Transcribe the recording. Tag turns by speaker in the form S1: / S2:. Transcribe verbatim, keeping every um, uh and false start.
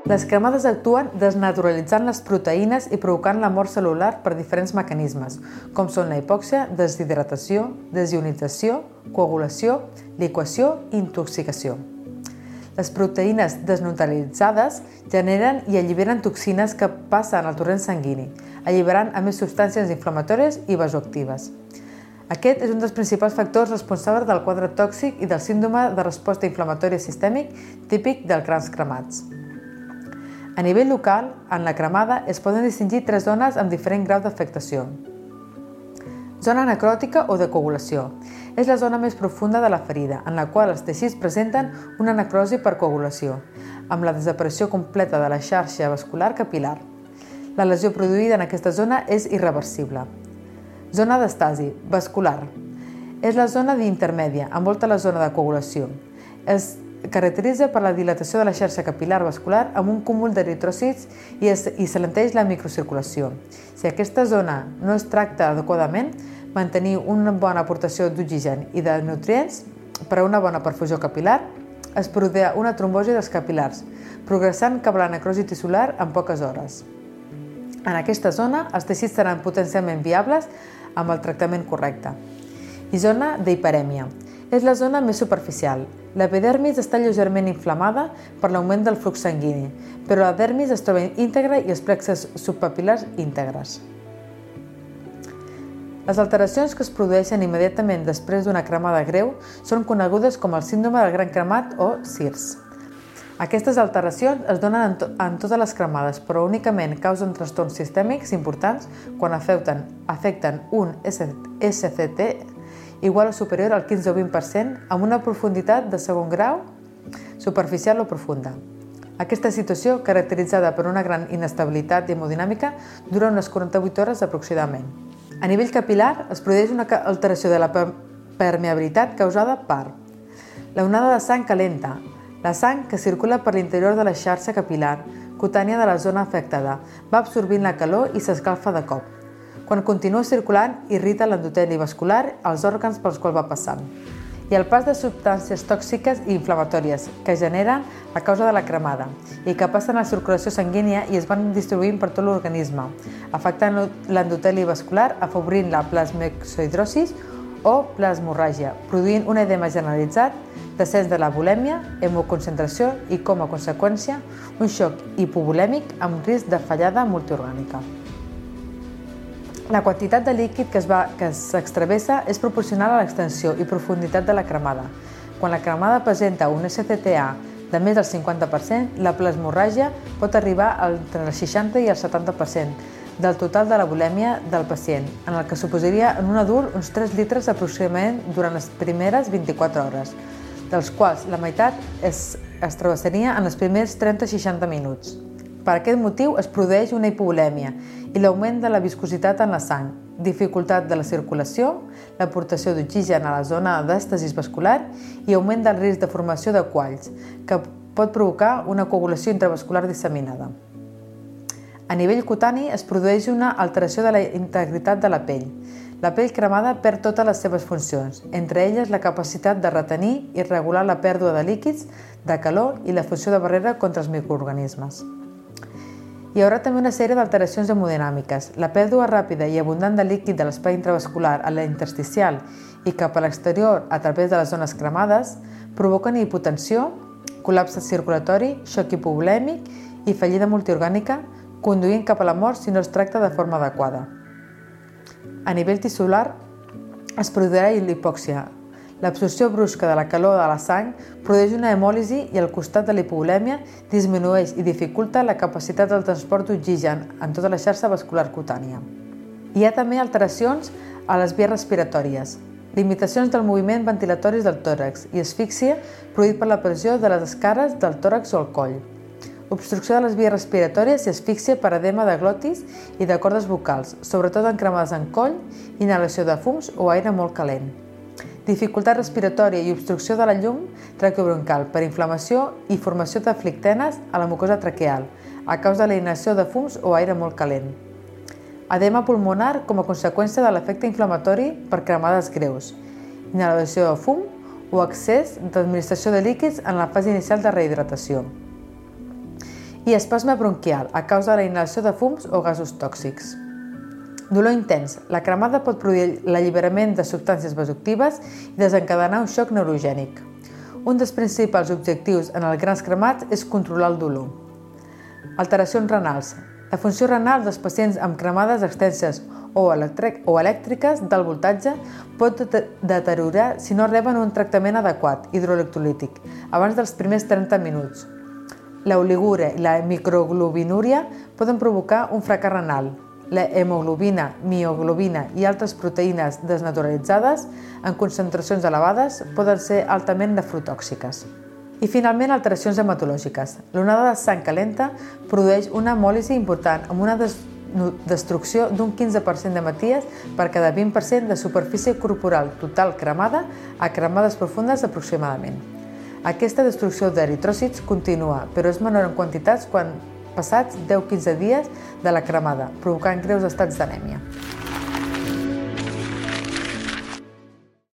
S1: Les cremades actuen desnaturalitzant les proteïnes i provocant la mort cel·lular per diferents mecanismes, com són la hipòxia, deshidratació, desionització, coagulació, liquació i intoxicació. Les proteïnes desnaturalitzades generen i alliberen toxines que passen al torrent sanguini, alliberant a més substàncies inflamatòries i vasoactives. Aquest és un dels principals factors responsables del quadre tòxic i del síndrome de resposta inflamatòria sistèmic típic dels grans cremats. A nivell local, en la cremada es poden distingir tres zones amb diferent grau d'afectació. Zona necròtica o de coagulació. És la zona més profunda de la ferida, en la qual els teixits presenten una necrosi per coagulació, amb la desaparició completa de la xarxa vascular capilar. La lesió produïda en aquesta zona és irreversible. Zona d'estasi, vascular. És la zona intermèdia, envolta la zona de coagulació. Es caracteritza per la dilatació de la xarxa capilar vascular amb un cúmul d'eritròcits i, i s'alenteix la microcirculació. Si aquesta zona no es tracta adequadament, mantenir una bona aportació d'oxigen i de nutrients per a una bona perfusió capilar, es produirà una trombosi dels capilars, progressant cap a la necrosi tissular en poques hores. En aquesta zona, els teixits seran potencialment viables amb el tractament correcte. I zona d'hiperèmia. És la zona més superficial. L'epidermis està lleugerament inflamada per l'augment del flux sanguini, però la dermis es troba íntegra i els plexes subpapilars íntegres. Les alteracions que es produeixen immediatament després d'una cremada greu són conegudes com el síndrome del gran cremat o S I R S. Aquestes alteracions es donen en, to en totes les cremades, però únicament causen trastorns sistèmics importants quan afecten, afecten un S C T igual o superior al quinze o vint per cent amb una profunditat de segon grau, superficial o profunda. Aquesta situació, caracteritzada per una gran inestabilitat hemodinàmica, dura unes quaranta-vuit hores aproximadament. A nivell capilar, es produeix una alteració de la permeabilitat causada per la onada de sang calenta, la sang que circula per l'interior de la xarxa capilar cutània de la zona afectada, va absorbint la calor i s'escalfa de cop. Quan continua circulant, irrita l'endoteli vascular als òrgans pels quals va passant. I el pas de substàncies tòxiques i inflamatòries que generen a causa de la cremada i que passen a la circulació sanguínia i es van distribuint per tot l'organisme, afectant l'endoteli vascular, afavorint la plasmaexohidrosi o plasmorràgia, produint un edema generalitzat, descens de la volèmia, hemoconcentració i, com a conseqüència, un xoc hipovolèmic amb risc de fallada multiorgànica. La quantitat de líquid que s'extravessa és proporcional a l'extensió i profunditat de la cremada. Quan la cremada presenta un S C T A de més del cinquanta per cent, la plasmorràgia pot arribar entre el seixanta i el setanta per cent del total de la volèmia del pacient, en el que suposaria en un adult uns tres litres aproximadament durant les primeres vint-i-quatre hores, dels quals la meitat es, es travessaria en els primers trenta a seixanta minuts. Per aquest motiu es produeix una hipovolèmia i l'augment de la viscositat en la sang, dificultat de la circulació, l'aportació d'oxigen a la zona d'èstasis vascular i augment del risc de formació de qualls, que pot provocar una coagulació intravascular disseminada. A nivell cutani es produeix una alteració de la integritat de la pell. La pell cremada perd totes les seves funcions, entre elles la capacitat de retenir i regular la pèrdua de líquids, de calor i la funció de barrera contra els microorganismes. Hi haurà també una sèrie d'alteracions hemodinàmiques. La pèrdua ràpida i abundant de líquid de l'espai intravascular a l'intersticial i cap a l'exterior a través de les zones cremades provoquen hipotensió, col·lapse circulatori, xoc hipovolèmic i fallida multiorgànica, conduint cap a la mort si no es tracta de forma adequada. A nivell tissular es produirà l'hipòxia. L'absorció brusca de la calor de la sang produeix una hemòlisi i al costat de la hipovolèmia disminueix i dificulta la capacitat del transport d'oxigen en tota la xarxa vascular cutània. Hi ha també alteracions a les vies respiratòries, limitacions del moviment ventilatoris del tòrax i asfíxia produït per la pressió de les escares del tòrax o el coll. Obstrucció de les vies respiratòries i asfíxia per edema de glotis i de cordes vocals, sobretot en cremades en coll, inhalació de fums o aire molt calent. Dificultat respiratòria i obstrucció de la llum traqueobroncal per inflamació i formació de flictenes a la mucosa traqueal a causa de la inhalació de fums o aire molt calent. Edema pulmonar com a conseqüència de l'efecte inflamatori per cremades greus, inhalació de fum o excés d'administració de líquids en la fase inicial de rehidratació. I espasme bronquial, a causa de la inhalació de fums o gasos tòxics. Dolor intens. La cremada pot produir l'alliberament de substàncies vasoactives i desencadenar un xoc neurogènic. Un dels principals objectius en els grans cremats és controlar el dolor. Alteracions renals. La funció renal dels pacients amb cremades extenses o elèctriques del voltatge pot deteriorar si no reben un tractament adequat, hidroelectrolític, abans dels primers trenta minuts. L'oligúria i la microglobinúria poden provocar un fracàs renal. La hemoglobina, mioglobina i altres proteïnes desnaturalitzades en concentracions elevades poden ser altament nefrotòxiques. I finalment, alteracions hematològiques. L'onada de sang calenta produeix una hemòlisi important amb una destrucció d'un quinze per cent d'hematies per cada vint per cent de superfície corporal total cremada a cremades profundes aproximadament. Aquesta destrucció d'eritròcits continua, però és menor en quantitats quan passats deu a quinze dies de la cremada, provocant greus estats d'anèmia.